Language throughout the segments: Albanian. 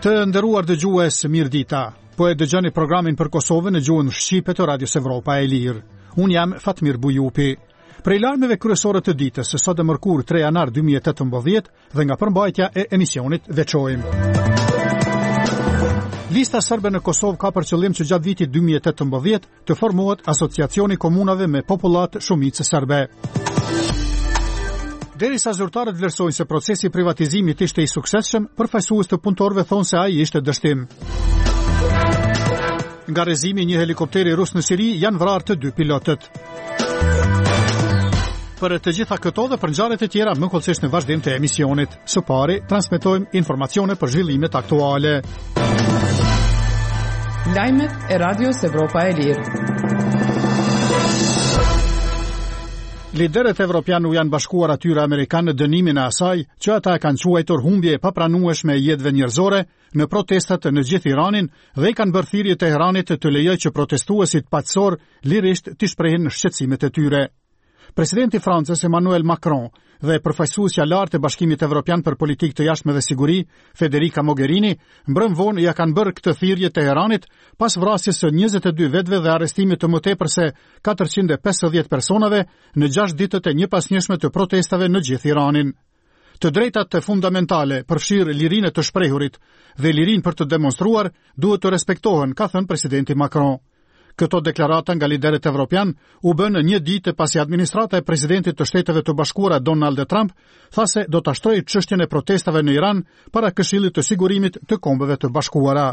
Të nderuar dëgjues, mirëdita. Po e dëgjoni programin për Kosovën në gjuhën shqipe të Radios Evropa e Lirë. Unë jam Fatmir Bujupi. Prej lajmeve kryesore të ditës, sot e mërkur 3 janar 2018 dhe nga përmbajtja e emisionit veçojmë. Lista serbe në Kosovë ka për qëllim që gjatë vitit 2018 të formohet asociacioni komunave me popullat shumicë serbe. Derisa zyrtarët vlerësojnë se procesi i privatizimit ishte i suksesshëm, përfaqësues të punëtorëve thonë se ai ishte dështim. Nga rrezimi një helikopteri rus në Siri janë vrarë të 2 pilotët. Për të gjitha këto dhe për ngjarjet e tjera më kollësisht në vazhdim të emisionit. Së pari transmetojmë informacione për zhvillimet aktuale. Lajmet e Radios Evropa e Lirë. Liderët evropian u janë bashkuar atyre amerikanë në dënimin e asaj që ata e kanë quajtur humbje e papranueshme e jetëve njerëzore në protestat në gjithë Iranin dhe i kanë bërë thirrje Teheranit të lejojë që protestuesit paqësor lirisht të shprehin shqetësimet e tyre. Presidenti i Francës Emmanuel Macron dhe përfaqësuesja lartë e Bashkimit Evropian për Politikë të Jashtme dhe Siguri, Federica Mogherini, mbrëm vonë ja kanë bërë këtë thirrje Teheranit pas vrasjes së 22 vetëve dhe arrestimit të më tepër se 450 personave në 6 ditët e njëpasnjëshme të protestave në gjithë Iranin. Të drejtat fundamentale, përfshirë lirinë të shprehurit dhe lirinë për të demonstruar, duhet të respektohen, ka thënë presidenti Macron. Këto deklarata nga liderët evropian u bën një ditë pasi administrata e presidentit të Shteteve të Bashkuara Donald Trump tha se do ta shtrojë çështjen e protestave në Iran para Këshillit të Sigurimit të Kombeve të Bashkuara.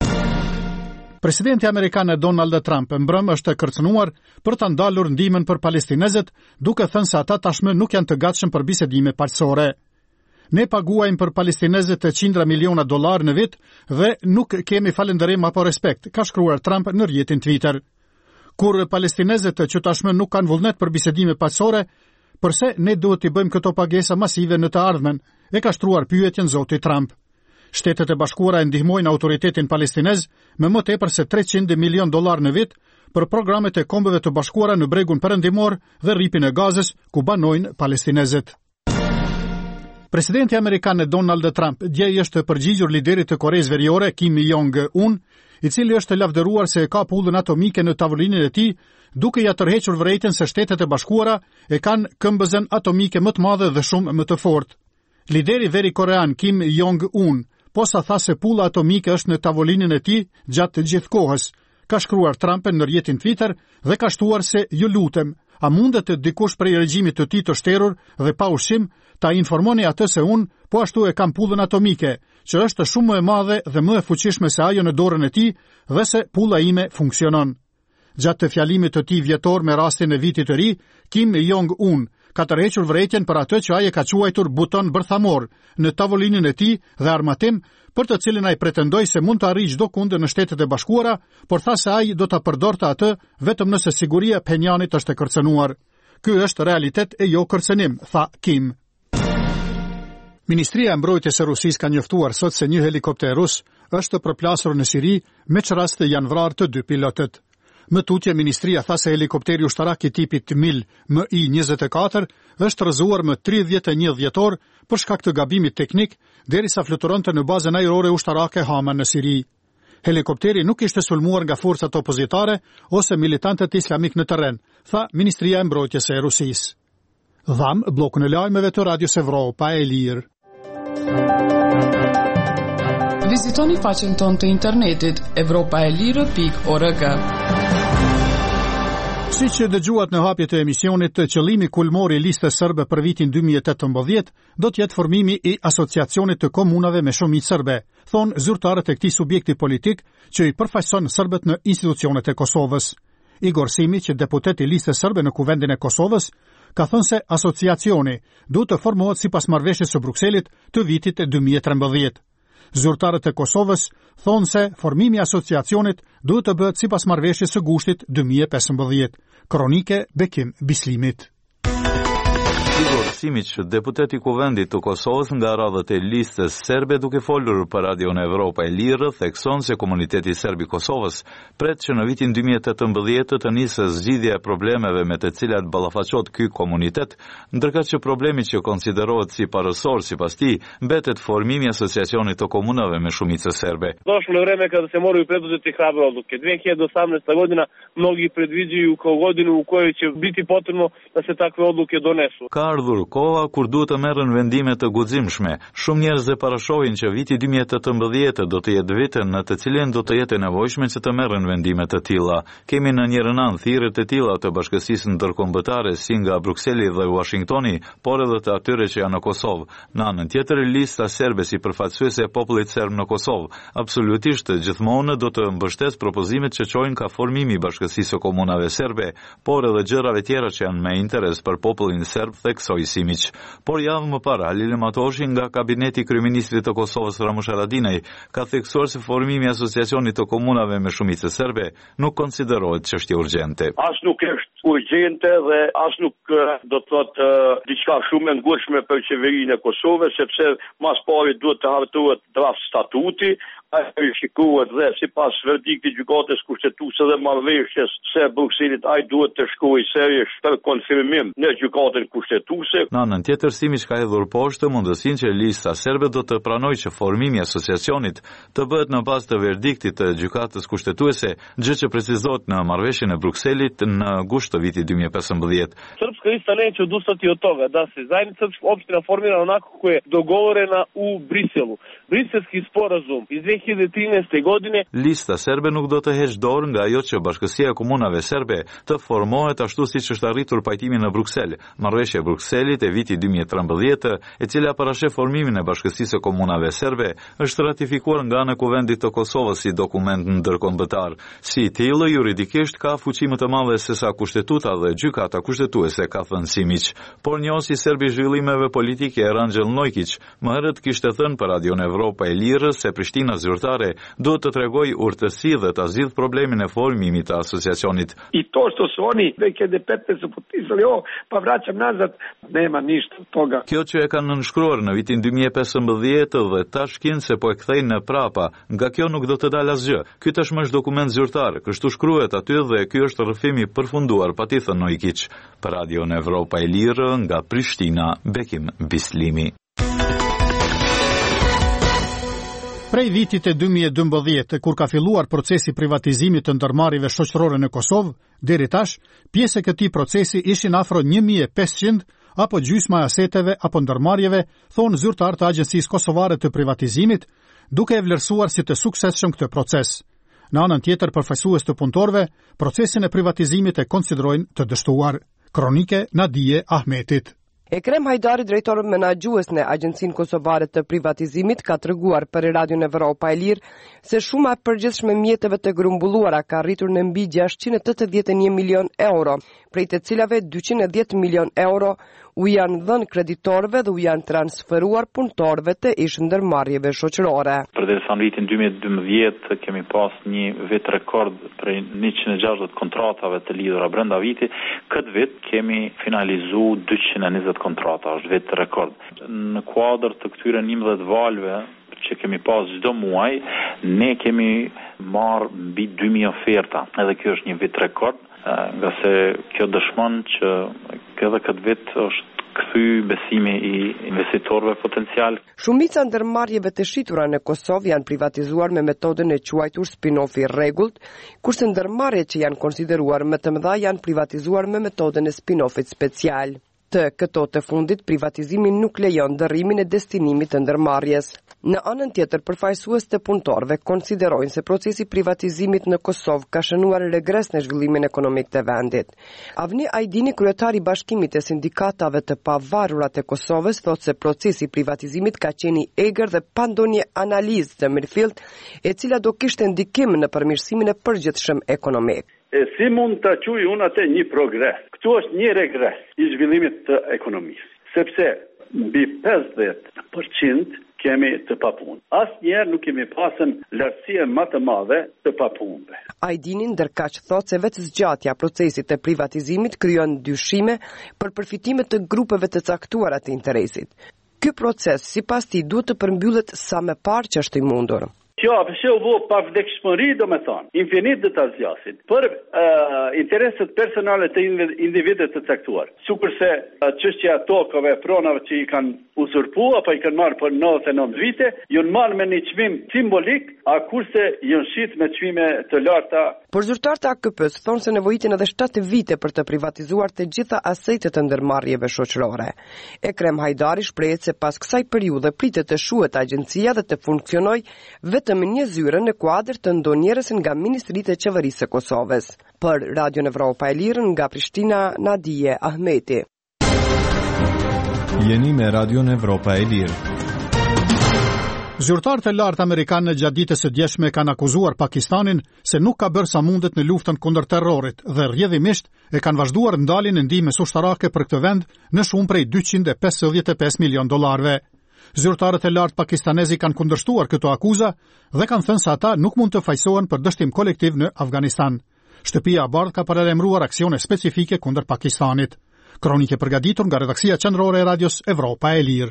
Presidenti amerikan Donald Trump mbrëm është kërcënuar për ta ndalur ndihmën për palestinezët, duke thënë se ata tashmë nuk janë të gatshëm për bisedime paqësore. Ne paguajmë për palestinezët $100 miliona në vit dhe nuk kemi falënderim apo respekt, ka shkruar Trump në rrjetin Twitter. Kur palestinezët që tashmë nuk kanë vullnet për bisedime paqësore, përse ne duhet të bëjmë këto pagesa masive në të ardhmen, e ka shtruar pyetjen zoti Trump. Shtetet e Bashkuara e ndihmojnë autoritetin palestinez me më tepër se $300 milion në vit për programet e Kombeve të Bashkuara në bregun perëndimor dhe rripin e Gazës ku banojnë palestinezët. Presidenti amerikan Donald Trump dje është përgjigjur liderit të Koreas Veriore Kim Jong-un, i cili është lavdëruar se ka pullën atomike në tavolinën e tij, duke ja tërhequr vërejtjen se Shtetet e Bashkuara e kanë këmbëzën atomike më të madhe dhe shumë më të fortë. Lideri veri korean Kim Jong-un posa tha se pulla atomike është në tavolinën e tij gjatë të gjithë kohës, ka shkruar Trump në rrjetin Twitter dhe ka shtuar se ju lutem, a mundet dikush prej regjimit të tij të shterur dhe pa ushqim ta informoni atë se unë po ashtu e kam pullën atomike, që është shumë më e madhe dhe më e fuqishme se ajo në dorën e tij dhe se pulla ime funksionon. Gjatë të fjalimit të tij vjetor me rastin e vitit të ri, Kim Jong-un ka tërhequr vërejtjen për atë që ai e ka quajtur buton bërthamor në tavolinën e tij dhe armatim, për të cilin ai pretendoi se mund të arrijë çdo kund në Shtetet e Bashkuara, por tha se ai do ta përdorte atë vetëm nëse siguria e Phenjanit është e kërcënuar. Ky është realitet e jo kërcënim, tha Kim. Ministria e Mbrojtjes së Rusisë ka njoftuar sot se një helikopter rus është përplasur në Siri, me çrast janë vrarë të 2 pilotët. Më tutje ministria tha se helikopteri ushtarak i tipit Mi-24 është rrëzuar më 31 dhjetor për shkak të gabimit teknik, derisa fluturonte në bazën ajrore ushtarake Hama në Siri. Helikopteri nuk ishte sulmuar nga forcat opozitare ose militantët islamik në terren, tha Ministria e Mbrojtjes së Rusisë. Dham bllokun e lajmeve të Radios Evropa e Lirë. Vizitoni faqen tonë të internetit evropaelire.org. Siç dëgjuat në hapje të emisionit, qëllimi kulmor i listës serbe për vitin 2018 do të jetë formimi i asociacionit të komunave me shumicë serbe, thonë zyrtarët e këtij subjekti politik që i përfaqëson serbët në institucionet e Kosovës. Igor Simi, që deputet i listës serbe në Kuvendin e Kosovës, ka thënë se asociacioni duhet të formohet sipas marrëveshjes së Brukselit të vitit 2013. Zyrtarët e Kosovës thonë se formimi i asociacionit duhet të bëhet sipas marrëveshjes së gushtit 2015. Kronike Bekim Bislimit. Igor Simić, deputeti i Kuvendit të Kosovës nga radhët e listës serbe, duke folur për Radion Evropa e Lirë, thekson se komuniteti serb i Kosovës pret që në vitin 2018 të nisë zgjidhja e problemeve me të cilat ballafaqohet ky komunitet, ndërkëtë që problemi që konsiderohet si parësor sipas tij mbetet formimi i asociacionit të komunave me shumicë serbe. Došlo je vreme kada se moraju preduzeti hrabre odluke. 2018. godina mnogi predviđaju kao godinu u kojoj će biti potrebno da se takve odluke donesu. Ka ardhur koha kur duhet të merren vendime të guximshme. Shumë njerëz e parashohin që viti 2018 do të jetë viti në të cilin do të jetë e nevojshme që të merren vendime të tilla. Kemi në njërin anë thirrje të tilla të bashkësisë ndërkombëtare si nga Brukseli dhe Washingtoni, por edhe të atyre që janë në Kosovë. Në anën tjetër, lista serbe si përfaqësuese e popullit serb në Kosovë absolutisht gjithmonë do të mbështes propozimet që çojnë ka formimi i bashkësisë së komunave serbe, por edhe gjërave tjera që janë me interes për popullin serb, theksoi Simić. Por javë më parë, Halil Matoshi nga kabineti i kryeministrit të Kosovës Ramush Haradinaj ka theksuar se formimi i asociacionit të komunave me shumicë serbe nuk konsiderohet çështje urgjente. As nuk është urgjente dhe as nuk do të thotë diçka shumë e ngurshme për qeverinë e Kosovës, sepse mas pari duhet të hartohet draft statuti, ai shikohet dhe sipas verdiktit gjykatës kushtetuese dhe marrëveshjes së Brukselit, ai duhet të shkojë seriozisht për konfirmim në gjykatën kushtetuese. Në anën tjetër, Simić ka hedhur poshtë mundësinë që lista serbe do të pranojë që formimi i asociacionit të bëhet në bazë të verdiktit të gjykatës kushtetuese, gjë që precizohet në marrëveshjen e Brukselit në gusht të vitit 2015. Srpska lista neće odustati od toga da se zajednica opština formira onako kako je dogovorena u Briselu. Briselski sporazum iz 2013. godine. Lista serbe nuk do të heqë dorë nga ajo që Bashkësia e Komunave Serbe të formohet ashtu siç është arritur pajtimi në Bruksel. Marrëveshja e Brukselit e vitit 2013, e cila parashef formimin e Bashkësisë së Komunave Serbe, është ratifikuar nga ana e Kuvendit të Kosovës si dokument ndërkombëtar. Si i tillë, juridikisht ka fuqi më të madhe se sa kushtetuta dhe gjykata kushtetuese, ka thënë Simić. Por njësi serb i zhvillimeve politike Ranxhel Nojkić më herët kishte thënë për Radion Evropa e Lirë se Prishtina zyrtare duhet të tregojë urtësi dhe ta zgjidh problemin e formimit të asociacionit. I to što su oni 2015 su potpisali ovo, pa vraćam nazad, nema ništa od toga. Kjo që e kanë nënshkruar në vitin 2015 dhe tash se po e kthejnë në prapa, nga kjo nuk do të dalë asgjë. Ky tashmë është dokument zyrtar, kështu shkruhet aty dhe ky është rrëfimi përfunduar, pati thënë Nojkić. Për Radion Evropa e Lirë nga Prishtina, Bekim Bislimi. Prej vitit e 2012, kur ka filluar procesi privatizimit të ndërmarrjeve shoqërore në Kosovë, deri tash, pjesë e këtij procesi ishin afro 1500 apo gjysma e aseteve apo ndërmarrjeve, thonë zyrtar të Agjencisë Kosovare të Privatizimit, duke e vlerësuar si të suksesshëm këtë proces. Në anën tjetër, përfaqësues të punëtorëve, procesin e privatizimit e konsiderojnë të dështuar. Kronike Nadije Ahmetit. Ekrem Hajdari, drejtor menaxhues në Agjencinë Kosovare të Privatizimit, ka treguar për Radion Evropa e Lirë se shuma e përgjithshme mjeteve të grumbulluara ka arritur në mbi 681 milion euro, prej të cilave 210 milion euro u janë dhënë kreditorëve dhe u janë transferuar punëtorëve të ish ndërmarrjeve shoqërore. Përderisa në vitin 2012 kemi pas një vit rekord prej 160 kontratave të lidhura brenda vitit, këtë vit kemi finalizuar 220 kontrata, është vit rekord. Në kuadër të këtyre 11 valve që kemi pas çdo muaj, ne kemi marrë mbi 2000 oferta. Edhe kjo është një vit rekord, nga se kjo dëshmon që edhe këtë vit është kthy besimi i investitorëve potencial. Shumica ndërmarrjeve të shitura në Kosovë janë privatizuar me metodën e quajtur spin-off i rregullt, kurse ndërmarrjet që janë konsideruar më të mëdha janë privatizuar me metodën e spin-offit special. Të këto të fundit, privatizimi nuk lejon ndërrimin e destinimit të ndërmarrjes. Në anën tjetër, përfaqësues të punëtorëve konsiderojnë se procesi privatizimit në Kosovë ka shënuar regres në zhvillimin ekonomik të vendit. Avni Ajdini, kryetari i Bashkimit të Sindikatave të Pavarura të Kosovës, thotë se procesi privatizimit ka qenë i egër dhe pa ndonjë analizë të mirëfillt, e cila do kishte ndikim në përmirësimin e përgjithshëm ekonomik. Si mund të quaj unë atë një progres? Këtu është një regres i zhvillimit të ekonomisë, sepse mbi 50% kemi të papunë. Asnjëherë nuk kemi pasën lartësie më të madhe të papunëve. Ajdini ndërkaq thotë se vetë zgjatja procesit të privatizimit krijon dyshime për përfitime të grupeve të caktuara të interesit. Ky proces sipas tij duhet të përmbyllet sa më parë që është i mundur. Kjo apëshe u bo pa vdekshmëri, do me thonë, infinit dhe të zgjasin, për intereset personale të individet të caktuar. Sukurse çështja e tokave, pronave që i kanë uzurpu, apo i kanë marrë për 99 vite, ju në marrë me një çmim simbolik, a kurse ju në shit me çmime të larta. Por zyrtarët e AKP-s thonë se nevojitin edhe 7 vite për të privatizuar të gjitha asejtet të ndërmarrjeve shoqërore. Ekrem Hajdari shprehet se pas kësaj periudhe pritet të shuhet agjencia dhe të funksionojë vetëm një zyre në kuadër të ndonjërës nga Ministritë e Qeverisë së Kosovës. Për Radio Evropa e Lirë nga Prishtina, Nadije Ahmeti. Jeni me Radio Evropa e Lirë. Zyrtarët e lartë amerikanë gjatë ditës së djeshme kanë akuzuar Pakistanin se nuk ka bërë sa mundet në luftën kundër terrorit dhe rrjedhimisht e kanë vazhduar ndaljen e ndihmës ushtarake për këtë vend në shumë prej $255 milion. Zyrtarët e lartë pakistanezi kanë kundërshtuar këto akuza dhe kanë thënë se ata nuk mund të fajsohen për dështim kolektiv në Afganistan. Shtëpia e Bardhë ka paralajmëruar aksione specifike kundër Pakistanit. Kronike përgatitur nga redaksia qendrore e Radios Evropa e Lirë.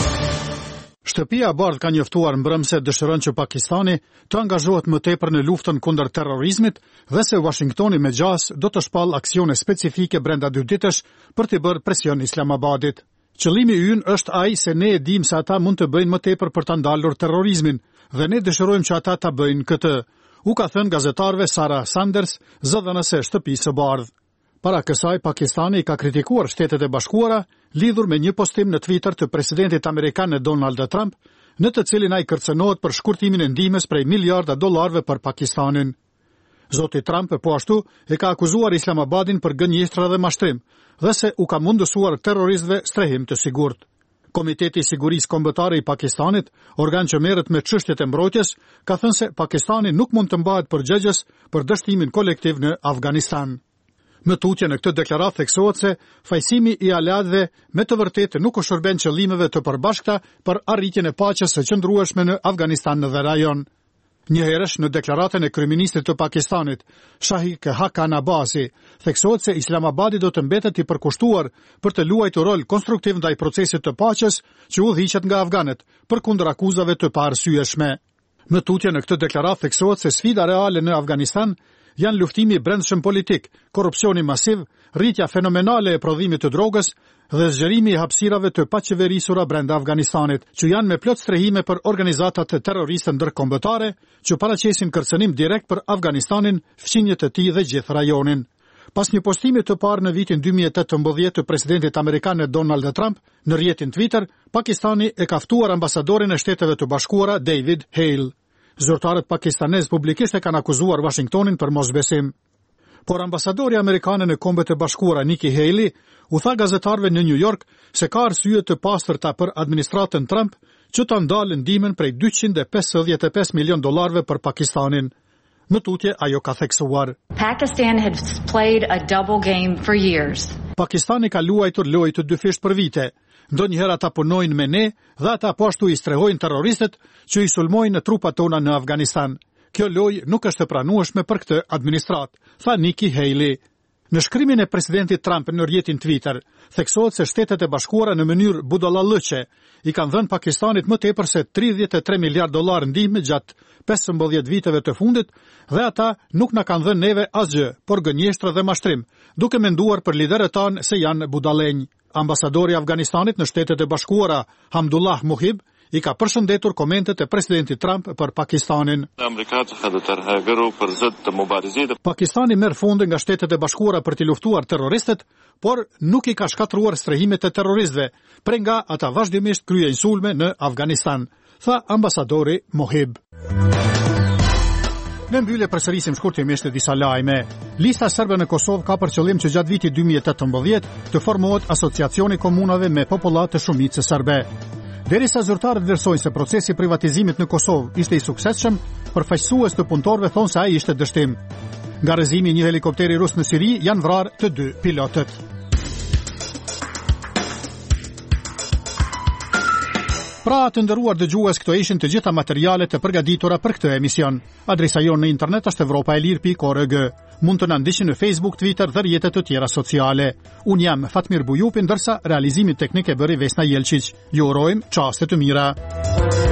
Shtëpia e Bardhë ka njoftuar mbrëm se dëshiron që Pakistani të angazhohet më tepër në luftën kundër terrorizmit dhe se Washingtoni me gjas do të shpall aksione specifike brenda 2 ditësh për të bërë presion Islamabadit. Qëllimi ynë është ai se ne e dim se ata mund të bëjnë më tepër për ta ndalur terrorizmin dhe ne dëshirojmë që ata ta bëjnë këtë, u ka thënë gazetarëve Sarah Sanders, zëdhënëse e Shtëpisë së Bardhë. Para kësaj, Pakistani ka kritikuar Shtetet e Bashkuara lidhur me një postim në Twitter të presidentit amerikan Donald Trump, në të cilin ai kërcënohet për shkurtimin e ndihmës prej miliarda dollarëve për Pakistanin. Zoti Trump po ashtu e ka akuzuar Islamabadin për gënjeshtra dhe mashtrim, dhe se u ka mundësuar terroristëve strehim të sigurt. Komiteti i Sigurisë Kombëtare i Pakistanit, organ që merret me çështjet e mbrojtjes, ka thënë se Pakistani nuk mund të mbahet përgjegjës për dështimin kolektiv në Afganistan. Në tutje në këtë deklaratë theksohet se fajsimi i aleatëve me të vërtetë nuk u shërben qëllimeve të përbashkëta për arritjen e paqes së qëndrueshme në Afganistan dhe rajon. Njëherësh në deklaratën e kryeministit të Pakistanit, Shahik Hakan Abasi, theksohet se Islamabadi do të mbetet i përkushtuar për të luajtur rol konstruktiv ndaj procesit të paqes që udhëhiqet nga afganët, përkundër akuzave të paarsyeshme. Në tutje në këtë deklaratë theksohet se sfida reale në Afganistan janë luftimi brendshëm politik, korrupsioni masiv, rritja fenomenale e prodhimit të drogës dhe zgjerimi i hapësirave të paqeverisura brenda Afganistanit, që janë me plot strehime për organizatat terroriste ndërkombëtare që paraqesin kërcënim direkt për Afganistanin, fqinjet e tij dhe gjithë rajonin. Pas një postimi të parë në vitin 2018 të presidentit amerikan Donald Trump në rrjetin Twitter, Pakistani e ka ftuar ambasadorin e Shteteve të Bashkuara David Hale. Zyrtarët pakistanez publikisht e kanë akuzuar Washingtonin për mosbesim. Por ambasadori amerikan në Kombet e Bashkuara Nikki Haley u tha gazetarëve në New York se ka arsye të pastërta për administratën Trump që të ndalë ndihmën prej $255 milion për Pakistanin. Në tutje ajo ka theksuar: Pakistan has played a double game for years. Pakistani ka luajtur lojë të dyfisht për vite. Ndonjëherë ata punojnë me ne dhe ata po ashtu i strehojnë terroristët që i sulmojnë trupat tona në Afganistan. Kjo lojë nuk është e pranueshme për këtë administratë, tha Nikki Haley. Në shkrimin e presidentit Trump në rrjetin Twitter, theksohet se Shtetet e Bashkuara në mënyrë budallallëqe i kanë dhënë Pakistanit më tepër se $33 miliard ndihmë gjatë 15 viteve të fundit dhe ata nuk na kanë dhënë neve asgjë, por gënjeshtra dhe mashtrim, duke menduar për liderët tanë se janë budallënj. Ambasadori i Afganistanit në Shtetet e Bashkuara, Hamdullah Muhib, i ka përshëndetur komentet e presidentit Trump për Pakistanin. Pakistani merr fonde nga Shtetet e Bashkuara për të luftuar terroristët, por nuk i ka shkatruar strehimet e terroristëve, prej nga ata vazhdimisht kryejnë sulme në Afganistan, tha ambasadori Muhib. Në mbyllje përsërisim shkurtimisht disa lajme. Lista serbe në Kosovë ka për qëllim që gjatë vitit 2018 të formohet asociacioni komunave me popullat të shumicës serbe. Derisa zyrtarët vlerësojnë se procesi i privatizimit në Kosovë ishte i suksesshëm, përfaqësues të punëtorëve thonë se ai ishte dështim. Nga rrëzimi i një helikopteri rus në Siri janë vrarë të 2 pilotët. Pra të nderuar dëgjues, këto ishin të gjitha materialet e përgatitura për këtë emision. Adresa jonë në internet është evropaelir.org. Mund të na ndiqni në Facebook, Twitter dhe rrjetet të tjera sociale. Unë jam Fatmir Bujupi, ndërsa realizimin teknik e bëri Vesna Jelčić. Ju urojmë çaste të mira.